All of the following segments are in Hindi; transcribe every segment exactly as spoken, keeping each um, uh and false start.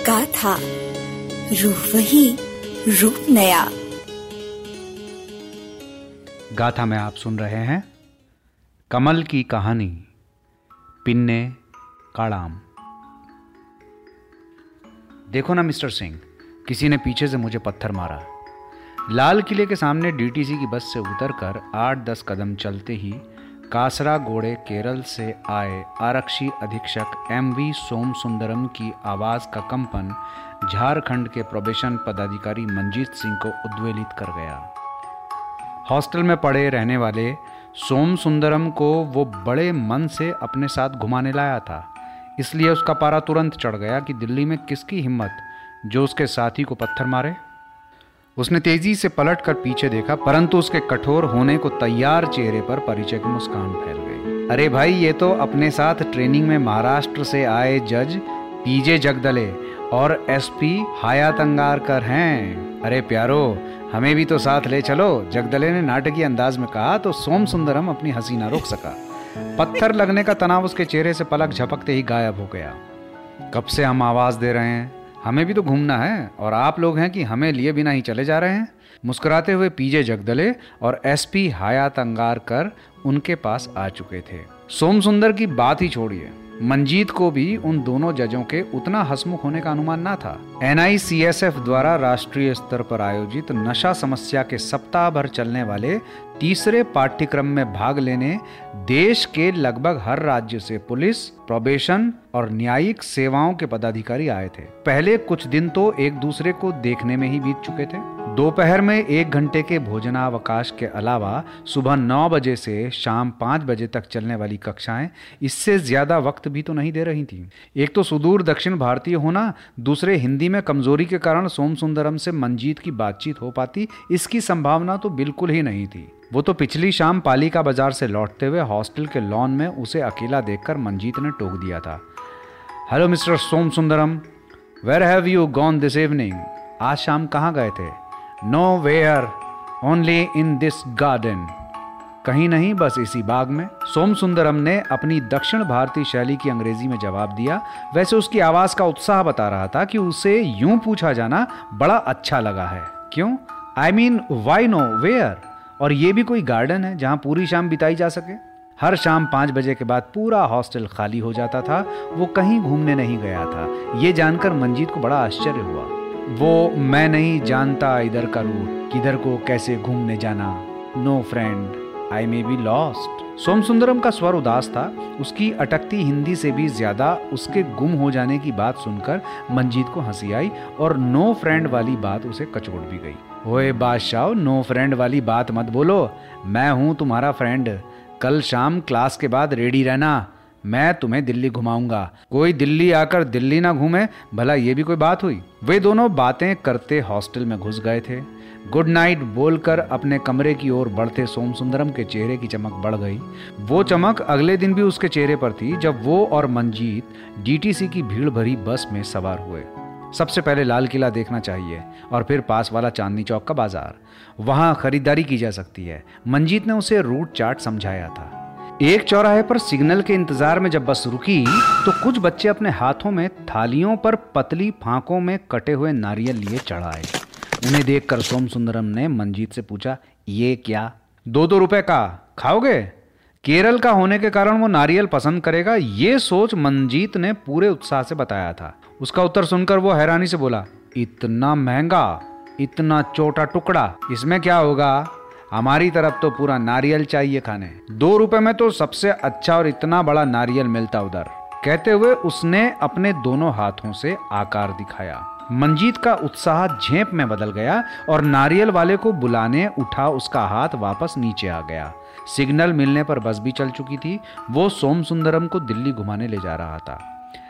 गाथा, रूह वही, रूप नया। गाथा में आप सुन रहे हैं कमल की कहानी, पिन्ने काड़ाम। देखो ना मिस्टर सिंह, किसी ने पीछे से मुझे पत्थर मारा। लाल किले के सामने डीटीसी की बस से उतरकर आठ दस कदम चलते ही कासरागोड़े केरल से आए आरक्षी अधीक्षक एम वी सोम सुंदरम की आवाज़ का कंपन झारखंड के प्रोबेशन पदाधिकारी मंजीत सिंह को उद्वेलित कर गया। हॉस्टल में पड़े रहने वाले सोम सुंदरम को वो बड़े मन से अपने साथ घुमाने लाया था, इसलिए उसका पारा तुरंत चढ़ गया कि दिल्ली में किसकी हिम्मत जो उसके साथी को पत्थर मारे। उसने तेजी से पलटकर पीछे देखा, परंतु उसके कठोर होने को तैयार चेहरे पर परिचय की मुस्कान फैल गई। अरे भाई, ये तो अपने साथ ट्रेनिंग में महाराष्ट्र से आए जज पीजे जगदले और एसपी हयात अंगारकर हैं। अरे प्यारो, हमें भी तो साथ ले चलो, जगदले ने नाटकीय अंदाज में कहा तो सोम सुंदरम अपनी हंसी ना रोक सका। पत्थर लगने का तनाव उसके चेहरे से पलक झपकते ही गायब हो गया। कब से हम आवाज दे रहे हैं, हमें भी तो घूमना है, और आप लोग हैं कि हमें लिए बिना ही चले जा रहे हैं। मुस्कुराते हुए पीजे जगदले और एसपी हयात अंगारकर उनके पास आ चुके थे। सोम सुंदर की बात ही छोड़िए, मंजीत को भी उन दोनों जजों के उतना हंसमुख होने का अनुमान ना था। N I C S F द्वारा राष्ट्रीय स्तर पर आयोजित नशा समस्या के सप्ताह भर चलने वाले तीसरे पाठ्यक्रम में भाग लेने देश के लगभग हर राज्य से पुलिस, प्रोबेशन और न्यायिक सेवाओं के पदाधिकारी आए थे। पहले कुछ दिन तो एक दूसरे को देखने में ही बीत चुके थे। दोपहर में एक घंटे के भोजनावकाश के अलावा सुबह नौ बजे से शाम पाँच बजे तक चलने वाली कक्षाएं इससे ज्यादा वक्त भी तो नहीं दे रही थी। एक तो सुदूर दक्षिण भारतीय होना, दूसरे हिंदी में कमजोरी के कारण सोम सुंदरम से मंजीत की बातचीत हो पाती, इसकी संभावना तो बिल्कुल ही नहीं थी। वो तो पिछली शाम पालिका बाजार से लौटते हुए हॉस्टल के लॉन में उसे अकेला देखकर मंजीत ने टोक दिया था। Hello mister Som Sundaram, where have you gone this evening? आज शाम कहाँ गए थे? Nowhere, only in this garden. कहीं नहीं, बस इसी बाग में। सोम सुंदरम ने अपनी दक्षिण भारतीय शैली की अंग्रेजी में जवाब दिया। वैसे उसकी आवाज का उत्साह बता रहा था कि उसे यूं पूछा जाना बड़ा अच्छा लगा है। क्यों? I mean why nowhere? और ये भी कोई गार्डन है जहां पूरी शाम बिताई जा सके? हर शाम पाँच बजे के बाद पूरा हॉस्टल खाली हो जाता था। वो कहीं घूमने नहीं गया था। ये जानकर मंजीत को बड़ा आश्चर्य हुआ। वो मैं नहीं जानता इधर का रूट, किधर को कैसे घूमने जाना। No friend, I may be lost. Som Sundaram का स्वर उदास था। उसकी अटकती हिंदी से भी ज्यादा उसके गुम हो जाने की बात सुनकर मंजीत को हंसी आई और नो फ्रेंड वाली बात उसे कचोट भी गई। ओए बादशाह, नो फ्रेंड वाली बात मत बोलो, मैं हूं तुम्हारा फ्रेंड। कल शाम क्लास के बाद रेडी रहना, मैं तुम्हें दिल्ली घुमाऊंगा। कोई दिल्ली आकर दिल्ली ना घूमे, भला ये भी कोई बात हुई? वे दोनों बातें करते हॉस्टल में घुस गए थे। गुड नाइट बोलकर अपने कमरे की ओर बढ़ते सोम सुंदरम के चेहरे की चमक बढ़ गई। वो चमक अगले दिन भी उसके चेहरे पर थी जब वो और मंजीत डीटीसी की भीड़ भरी बस में सवार हुए। सबसे पहले लाल किला देखना चाहिए और फिर पास वाला चांदनी चौक का बाजार, वहां खरीदारी की जा सकती है। मंजीत ने उसे रूट चार्ट समझाया था। एक चौराहे पर सिग्नल के इंतजार में जब बस रुकी तो कुछ बच्चे अपने हाथों में थालियों पर पतली फांकों में कटे हुए नारियल लिए चढ़ आए। उन्हें देखकर सोम सुंदरम ने मंजीत से पूछा, ये क्या? दो दो रुपए का, खाओगे? केरल का होने के कारण वो नारियल पसंद करेगा, ये सोच मंजीत ने पूरे उत्साह से बताया था। उसका उत्तर सुनकर वो हैरानी से बोला, इतना महंगा, इतना छोटा टुकड़ा, इसमें क्या होगा? हमारी तरफ तो पूरा नारियल चाहिए खाने। दो रुपए में तो सबसे अच्छा और इतना बड़ा नारियल मिलता उधर। कहते हुए उसने अपने दोनों हाथों से आकार दिखाया। मंजीत का उत्साह झेप में बदल गया और नारियल वाले को बुलाने उठा उसका हाथ वापस नीचे आ गया। सिग्नल मिलने पर बस भी चल चुकी थी। वो सोम सुंदरम को दिल्ली घुमाने ले जा रहा था।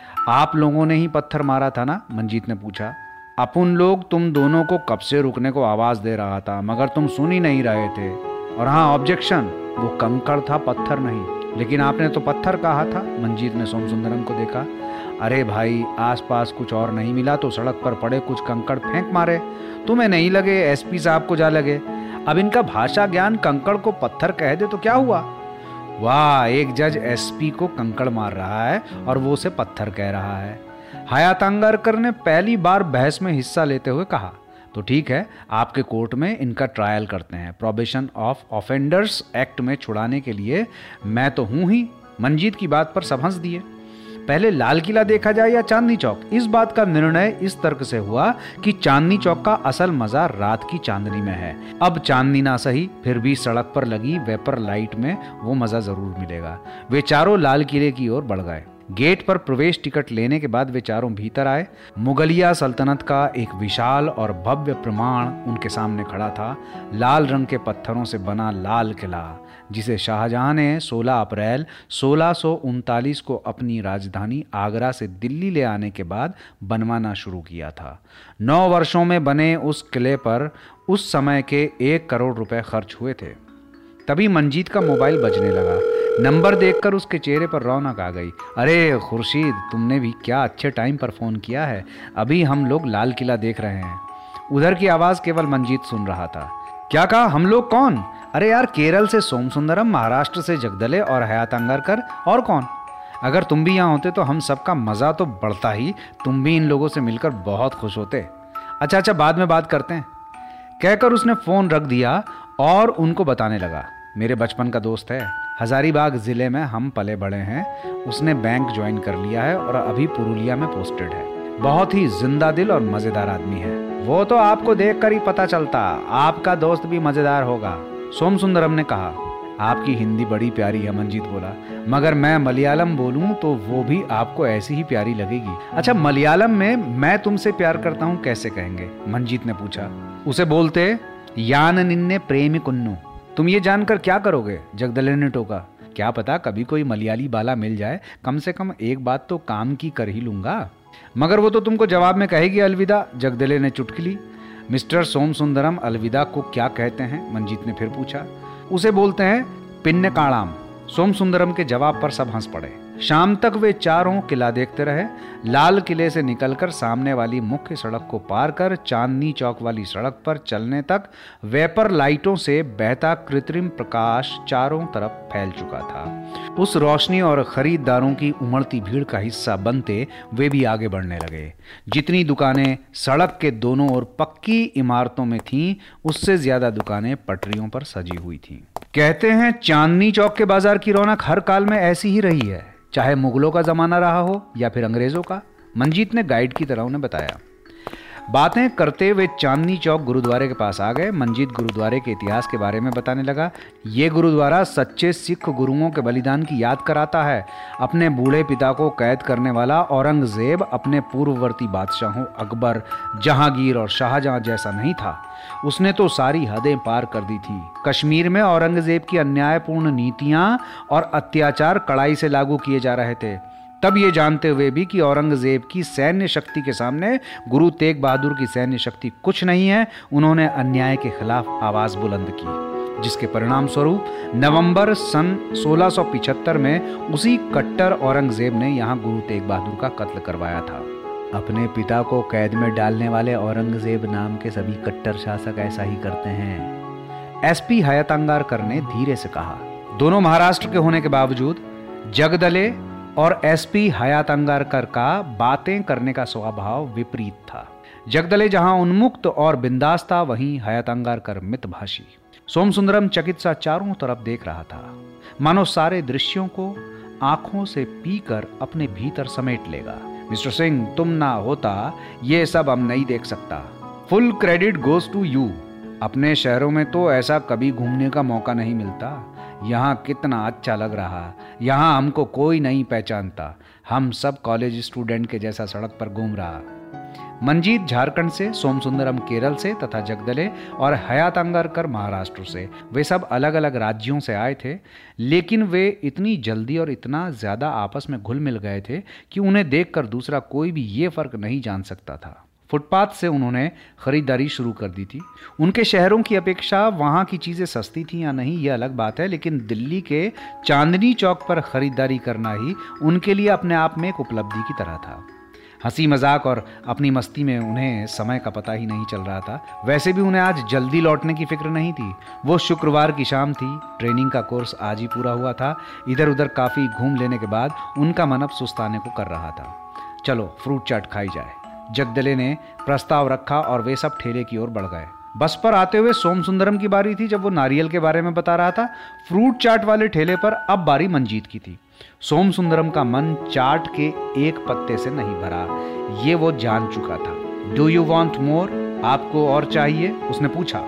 आप लोगों ने ही पत्थर मारा था ना? मंजीत ने पूछा। अपन लोग तुम दोनों को कब से रुकने को आवाज दे रहा था, मगर तुम सुन ही नहीं रहे थे। और हाँ, ऑब्जेक्शन, वो कंकड़ था, पत्थर नहीं। लेकिन आपने तो पत्थर कहा था। मंजीत ने सोम सुंदरम को देखा। अरे भाई, आसपास कुछ और नहीं मिला तो सड़क पर पड़े कुछ कंकड़ फेंक मारे। तुम्हें नहीं लगे, एसपी साहब को जा लगे। अब इनका भाषा ज्ञान कंकड़ को पत्थर कह दे तो क्या हुआ? वाह, एक जज एसपी को कंकड़ मार रहा है और वो उसे पत्थर कह रहा है। हयातांगारकर ने पहली बार बहस में हिस्सा लेते हुए कहा, तो ठीक है, आपके कोर्ट में इनका ट्रायल करते हैं। प्रोबेशन ऑफ ऑफेंडर्स एक्ट में छुड़ाने के लिए मैं तो हूं ही। मंजीत की बात पर सब हंस दिए। पहले लाल किला देखा जाए या चांदनी चौक? इस बात का निर्णय इस तर्क से हुआ कि चांदनी चौक का असल मजा रात की चांदनी में है। अब चांदनी ना सही, फिर भी सड़क पर लगी वेपर लाइट में वो मजा जरूर मिलेगा। वे चारों लाल किले की ओर बढ़ गए। गेट पर प्रवेश टिकट लेने के बाद वे चारों भीतर आए। मुगलिया सल्तनत का एक विशाल और भव्य प्रमाण उनके सामने खड़ा था। लाल रंग के पत्थरों से बना लाल किला, जिसे शाहजहां ने सोलह अप्रैल सोलह सौ उनतालीस को अपनी राजधानी आगरा से दिल्ली ले आने के बाद बनवाना शुरू किया था। नौ वर्षों में बने उस किले पर उस समय के एक करोड़ रुपए खर्च हुए थे। तभी मंजीत का मोबाइल बजने लगा। नंबर देखकर उसके चेहरे पर रौनक आ गई। अरे खुर्शीद, तुमने भी क्या अच्छे टाइम पर फोन किया है। अभी हम लोग लाल किला देख रहे हैं। उधर की आवाज केवल मंजीत सुन रहा था। क्या कहा? हम लोग कौन? अरे यार, केरल से सोमसुंदरम, महाराष्ट्र से जगदले और हयातांगारकर, और कौन? अगर तुम भी यहाँ होते तो हम सबका मजा तो बढ़ता ही। तुम भी इन लोगों से मिलकर बहुत खुश होते। अच्छा अच्छा, बाद में बात करते हैं, कहकर उसने फोन रख दिया और उनको बताने लगा, मेरे बचपन का दोस्त है, हजारीबाग जिले में हम पले बड़े हैं। उसने बैंक ज्वाइन कर लिया है और अभी पुरुलिया में पोस्टेड है। बहुत ही जिंदा दिल और मजेदार आदमी है। वो तो आपको देखकर ही पता चलता, आपका दोस्त भी मजेदार होगा, सोमसुंदरम ने कहा। आपकी हिंदी बड़ी प्यारी है, मंजीत बोला, मगर मैं मलयालम बोलूं तो वो भी आपको ऐसी ही प्यारी लगेगी। अच्छा, मलयालम में मैं तुमसे प्यार करता हूं कैसे कहेंगे? मंजीत ने पूछा। उसे बोलते यान निन्ने प्रेमी कुन्नू। तुम ये जानकर क्या करोगे? जगदले ने टोका। क्या पता कभी कोई मलयाली बाला मिल जाए, कम से कम एक बात तो काम की कर ही लूंगा। मगर वो तो तुमको जवाब में कहेगी अलविदा, जगदले ने चुटकी ली। मिस्टर सोमसुंदरम, अलविदा को क्या कहते हैं? मंजीत ने फिर पूछा। उसे बोलते हैं पिन्न काड़ाम। सोमसुंदरम के जवाब पर सब हंस पड़े। शाम तक वे चारों किला देखते रहे। लाल किले से निकलकर सामने वाली मुख्य सड़क को पार कर चांदनी चौक वाली सड़क पर चलने तक वेपर लाइटों से बहता कृत्रिम प्रकाश चारों तरफ फैल चुका था। उस रोशनी और खरीदारों की उमड़ती भीड़ का हिस्सा बनते वे भी आगे बढ़ने लगे। जितनी दुकानें सड़क के दोनों ओर पक्की इमारतों में थीं, उससे ज्यादा दुकानें पटरियों पर सजी हुई थीं। कहते हैं चांदनी चौक के बाजार की रौनक हर काल में ऐसी ही रही है, चाहे मुगलों का जमाना रहा हो या फिर अंग्रेजों का। मंजीत ने गाइड की तरह उन्हें बताया। बातें करते हुए चांदनी चौक गुरुद्वारे के पास आ गए। मंजीत गुरुद्वारे के इतिहास के बारे में बताने लगा। ये गुरुद्वारा सच्चे सिख गुरुओं के बलिदान की याद कराता है। अपने बूढ़े पिता को कैद करने वाला औरंगजेब अपने पूर्ववर्ती बादशाहों अकबर, जहांगीर और शाहजहां जैसा नहीं था। उसने तो सारी हदें पार कर दी थी। कश्मीर में औरंगजेब की अन्यायपूर्ण नीतियां और अत्याचार कड़ाई से लागू किए जा रहे थे। तब ये जानते हुए भी कि औरंगजेब की सैन्य शक्ति के सामने गुरु तेग बहादुर की सैन्य शक्ति कुछ नहीं है, उन्होंने अन्याय के खिलाफ आवाज बुलंद की, जिसके परिणाम स्वरूप नवंबर सन सोलह सौ पिछहत्तर में उसी कट्टर औरंगजेब ने यहाँ गुरु तेग बहादुर का कत्ल करवाया था। अपने पिता को कैद में डालने वाले औरंगजेब नाम के सभी कट्टर शासक ऐसा ही करते हैं, एसपी हयातांगारकर ने धीरे से कहा। दोनों महाराष्ट्र के होने के बावजूद जगदले और एसपी हयातांगारकर का बातें करने का स्वभाव विपरीत था। जगदले जहां उन्मुक्त और बिंदास था, वहीं हयातांगारकर मितभाषी। सोमसुंदरम चकित सा चारों तरफ देख रहा था, मानो सारे दृश्यों को आंखों से पीकर अपने भीतर समेट लेगा। मिस्टर सिंह, तुम ना होता ये सब हम नहीं देख सकता। Full credit goes to you. अपने शहरों में तो ऐसा कभी घूमने का मौका नहीं मिलता। यहाँ कितना अच्छा लग रहा, यहाँ हमको कोई नहीं पहचानता, हम सब कॉलेज स्टूडेंट के जैसा सड़क पर घूम रहा। मंजीत झारखंड से, सोमसुंदरम केरल से तथा जगदले और हयातांगारकर महाराष्ट्र से। वे सब अलग अलग राज्यों से आए थे, लेकिन वे इतनी जल्दी और इतना ज्यादा आपस में घुल मिल गए थे कि उन्हें देखकर दूसरा कोई भी ये फर्क नहीं जान सकता था। फुटपाथ से उन्होंने खरीदारी शुरू कर दी थी। उनके शहरों की अपेक्षा वहाँ की चीज़ें सस्ती थी या नहीं, यह अलग बात है, लेकिन दिल्ली के चांदनी चौक पर खरीदारी करना ही उनके लिए अपने आप में एक उपलब्धि की तरह था। हंसी मजाक और अपनी मस्ती में उन्हें समय का पता ही नहीं चल रहा था। वैसे भी उन्हें आज जल्दी लौटने की फिक्र नहीं थी। वो शुक्रवार की शाम थी, ट्रेनिंग का कोर्स आज ही पूरा हुआ था। इधर उधर काफ़ी घूम लेने के बाद उनका मन अब सुस्ताने को कर रहा था। चलो फ्रूट चाट खाई जाए। जगदले ने प्रस्ताव रखा और वे सब ठेले की ओर बढ़ गए। बस पर आते हुए सोम सुंदरम की बारी थी जब वो नारियल के बारे में बता रहा था। फ्रूट चाट वाले ठेले पर अब बारी मंजीत की थी। सोम सुंदरम का मन चाट के एक पत्ते से नहीं भरा, ये वो जान चुका था। Do you want more? आपको और चाहिए? उसने पूछा।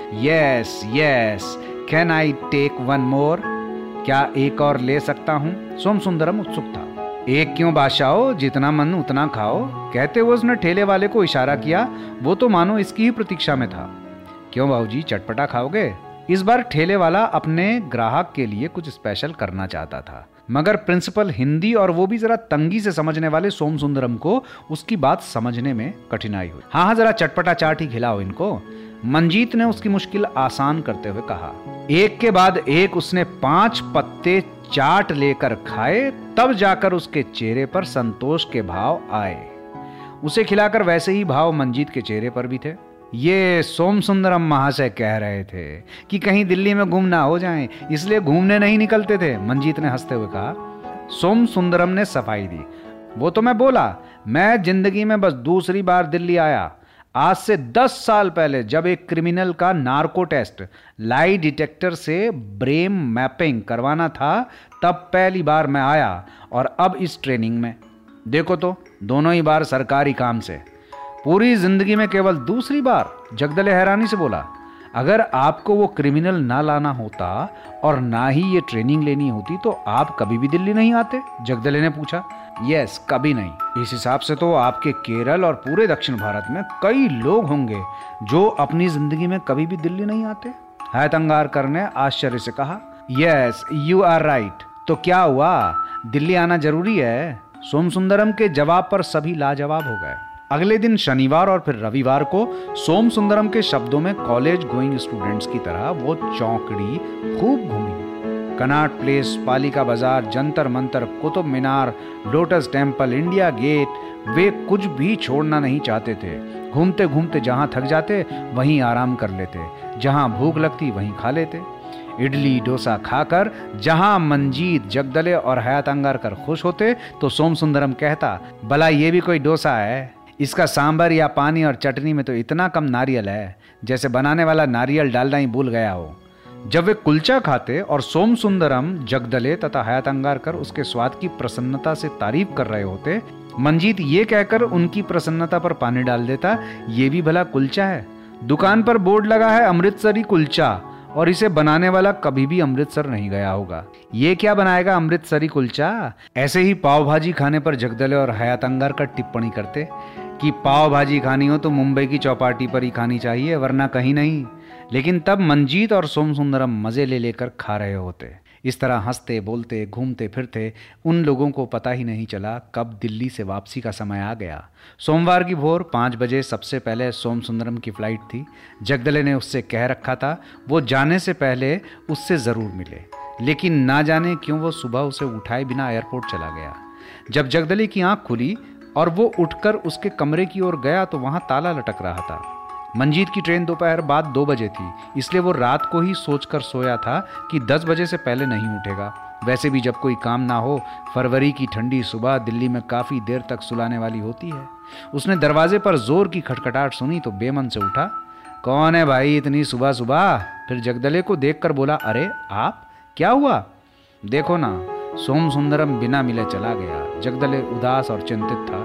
Yes yes, can I take one more? क्या एक और ले सकता हूँ? सोम सुंदरम उत्सुक था। एक क्यों बादशाह, जितना मन उतना खाओ, कहते हुए उसने ठेले वाले को इशारा किया। वो तो मानो इसकी ही प्रतीक्षा में था। क्यों बाबूजी, चटपटा खाओगे? इस बार ठेले वाला अपने ग्राहक के लिए कुछ स्पेशल करना चाहता था, मगर प्रिंसिपल हिंदी और वो भी जरा तंगी से समझने वाले सोम सुंदरम को उसकी बात समझने में कठिनाई हुई। हाँ हाँ, जरा चटपटा चाट ही खिलाओ इनको, मंजीत ने उसकी मुश्किल आसान करते हुए कहा। एक के बाद एक उसने पांच पत्ते चाट लेकर खाए, तब जाकर उसके चेहरे पर संतोष के भाव आए। उसे खिलाकर वैसे ही भाव मंजीत के चेहरे पर भी थे। ये सोम सुंदरम महाशय कह रहे थे कि कहीं दिल्ली में गुम ना हो जाएं, इसलिए घूमने नहीं निकलते थे, मंजीत ने हंसते हुए कहा। सोम सुंदरम ने सफाई दी। वो तो मैं बोला, मैं जिंदगी में बस दूसरी बार दिल्ली आया। आज से दस साल पहले जब एक क्रिमिनल का नार्को टेस्ट लाई डिटेक्टर से ब्रेन मैपिंग करवाना था, तब पहली बार मैं आया, और अब इस ट्रेनिंग में। देखो तो, दोनों ही बार सरकारी काम से। पूरी जिंदगी में केवल दूसरी बार, जगदले हैरानी से बोला। अगर आपको वो क्रिमिनल ना लाना होता और ना ही ये ट्रेनिंग लेनी होती तो आप कभी भी दिल्ली नहीं आते? जगदले ने पूछा। यस, कभी नहीं। इस हिसाब से तो आपके केरल और पूरे दक्षिण भारत में कई लोग होंगे जो अपनी जिंदगी में कभी भी दिल्ली नहीं आते, हैतंगारकर ने आश्चर्य से कहा। Yes, you are right. तो क्या हुआ, दिल्ली आना जरूरी है? सोम सुंदरम के जवाब पर सभी लाजवाब हो गए। अगले दिन शनिवार और फिर रविवार को सोम सुंदरम के शब्दों में कॉलेज गोइंग स्टूडेंट्स की तरह वो चौकड़ी खूब घूमी। कनाट प्लेस, पालिका बाजार, जंतर मंतर, कुतुब मीनार, लोटस टेम्पल, इंडिया गेट, वे कुछ भी छोड़ना नहीं चाहते थे। घूमते घूमते जहां थक जाते वहीं आराम कर लेते, जहां भूख लगती वहीं खा लेते। इडली डोसा खाकर जहां मंजीत, जगदले और हैतंगारकर खुश होते तो सोम सुंदरम कहता, भला ये भी कोई डोसा है? इसका सांभर या पानी और चटनी में तो इतना कम नारियल है जैसे बनाने वाला नारियल डालना ही भूल गया हो। जब वे कुलचा खाते और सोम सुंदरम, जगदले तथा हैतंगारकर उसके स्वाद की प्रसन्नता से तारीफ कर रहे होते, मंजीत ये कहकर उनकी प्रसन्नता पर पानी डाल देता, ये भी भला कुलचा है? दुकान पर बोर्ड लगा है अमृतसरी कुलचा, और इसे बनाने वाला कभी भी अमृतसर नहीं गया होगा। ये क्या बनाएगा अमृतसरी कुलचा? ऐसे ही पाव भाजी खाने पर जगदले और हैतंगारकर टिप्पणी करते कि पाव भाजी खानी हो तो मुंबई की चौपाटी पर ही खानी चाहिए, वरना कहीं नहीं। लेकिन तब मंजीत और सोम सुंदरम मजे ले लेकर खा रहे होते। इस तरह हंसते बोलते घूमते फिरते उन लोगों को पता ही नहीं चला कब दिल्ली से वापसी का समय आ गया। सोमवार की भोर पाँच बजे सबसे पहले सोम सुंदरम की फ्लाइट थी। जगदले ने उससे कह रखा था वो जाने से पहले उससे ज़रूर मिले, लेकिन ना जाने क्यों वो सुबह उसे उठाए बिना एयरपोर्ट चला गया। जब जगदले की आंख खुली और वो उठकर उसके कमरे की ओर गया तो वहां ताला लटक रहा था। मंजीत की ट्रेन दोपहर बाद दो बजे थी, इसलिए वो रात को ही सोचकर सोया था कि दस बजे से पहले नहीं उठेगा। वैसे भी जब कोई काम ना हो, फरवरी की ठंडी सुबह दिल्ली में काफ़ी देर तक सुलाने वाली होती है। उसने दरवाजे पर जोर की खटखटाहट सुनी तो बेमन से उठा। कौन है भाई इतनी सुबह सुबह? फिर जगदले को देखकर बोला, अरे आप, क्या हुआ? देखो ना, सोम सुंदरम बिना मिले चला गया। जगदले उदास और चिंतित था।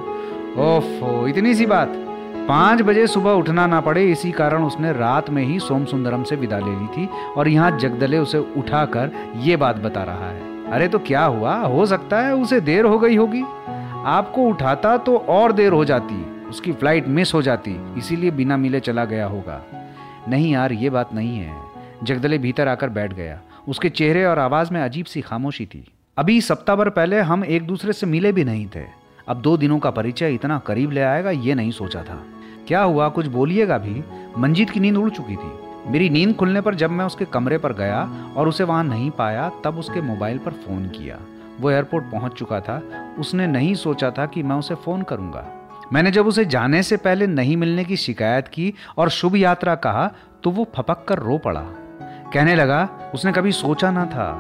ओफो, इतनी सी बात? पाँच बजे सुबह उठना ना पड़े, इसी कारण उसने रात में ही सोम सुंदरम से विदा ले ली थी, और यहाँ जगदले उसे उठाकर ये बात बता रहा है। अरे तो क्या हुआ? हो सकता है उसे देर हो गई होगी। आपको उठाता तो और देर हो जाती, उसकी फ्लाइट मिस हो जाती, इसीलिए बिना मिले चला गया होगा। नहीं यार, ये बात नहीं है। जगदले भीतर आकर बैठ गया। उसके चेहरे और आवाज में अजीब सी खामोशी थी। अभी सप्ताह भर पहले हम एक दूसरे से मिले भी नहीं थे, अब दो दिनों का परिचय इतना करीब ले आएगा ये नहीं सोचा था। क्या हुआ, कुछ बोलिएगा भी? मंजीत की नींद उड़ चुकी थी। मेरी नींद खुलने पर जब मैं उसके कमरे पर गया और उसे वहां नहीं पाया, तब उसके मोबाइल पर फोन किया। वो एयरपोर्ट पहुंच चुका था। उसने नहीं सोचा था कि मैं उसे फोन करूंगा। मैंने जब उसे जाने से पहले नहीं मिलने की शिकायत की और शुभ यात्रा कहा तो वो फपक कर रो पड़ा। कहने लगा उसने कभी सोचा ना था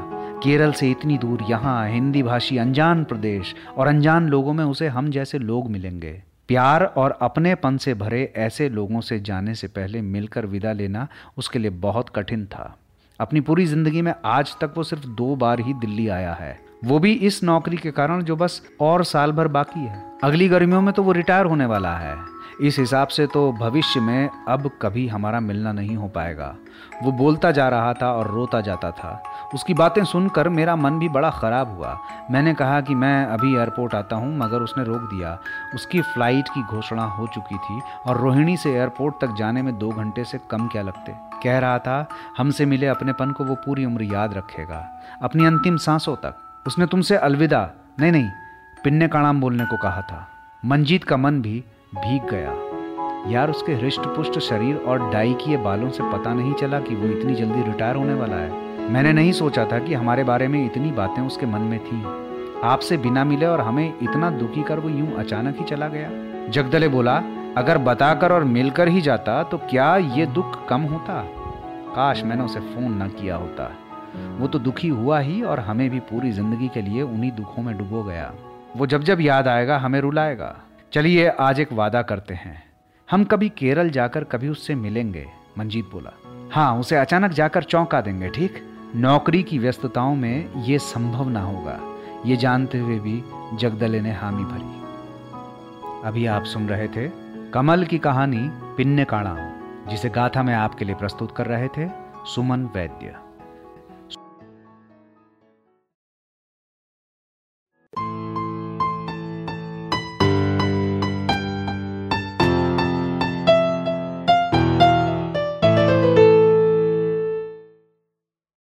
केरल से इतनी दूर यहाँ हिंदी भाषी अनजान प्रदेश और अनजान लोगों में उसे हम जैसे लोग मिलेंगे। प्यार और अपनेपन से भरे ऐसे लोगों से जाने से पहले मिलकर विदा लेना उसके लिए बहुत कठिन था। अपनी पूरी जिंदगी में आज तक वो सिर्फ दो बार ही दिल्ली आया है, वो भी इस नौकरी के कारण जो बस और साल भर बाकी है। अगली गर्मियों में तो वो रिटायर होने वाला है। इस हिसाब से तो भविष्य में अब कभी हमारा मिलना नहीं हो पाएगा। वो बोलता जा रहा था और रोता जाता था। उसकी बातें सुनकर मेरा मन भी बड़ा ख़राब हुआ। मैंने कहा कि मैं अभी एयरपोर्ट आता हूँ, मगर उसने रोक दिया। उसकी फ़्लाइट की घोषणा हो चुकी थी और रोहिणी से एयरपोर्ट तक जाने में दो घंटे से कम क्या लगते। कह रहा था हमसे मिले अपनेपन को वो पूरी उम्र याद रखेगा, अपनी अंतिम सांसों तक। उसने तुमसे अलविदा नहीं नहीं पिन्ने काणाम बोलने को कहा था। मंजीत का मन भी भीग गया। यार, उसके हृष्ट पुष्ट शरीर और डाई किए बालों से पता नहीं चला कि वो इतनी जल्दी रिटायर होने वाला है। मैंने नहीं सोचा था कि हमारे बारे में इतनी बातें उसके मन में थी। आपसे बिना मिले और हमें इतना दुखी कर वो यूं अचानक ही चला गया। जगदले बोला, अगर बताकर और मिलकर ही जाता तो क्या ये दुख कम होता? काश मैंने उसे फोन न किया होता। वो तो दुखी हुआ ही और हमें भी पूरी जिंदगी के लिए उन्हीं दुखों में डुबो गया। वो जब जब याद आएगा हमें रुलाएगा। चलिए आज एक वादा करते हैं, हम कभी केरल जाकर कभी उससे मिलेंगे। मंजीत बोला। हाँ, उसे अचानक जाकर चौंका देंगे, ठीक? नौकरी की व्यस्तताओं में ये संभव ना होगा, ये जानते हुए भी जगदले ने हामी भरी। अभी आप सुन रहे थे कमल की कहानी पिन्ने काणाम, जिसे गाथा में आपके लिए प्रस्तुत कर रहे थे सुमन वैद्य।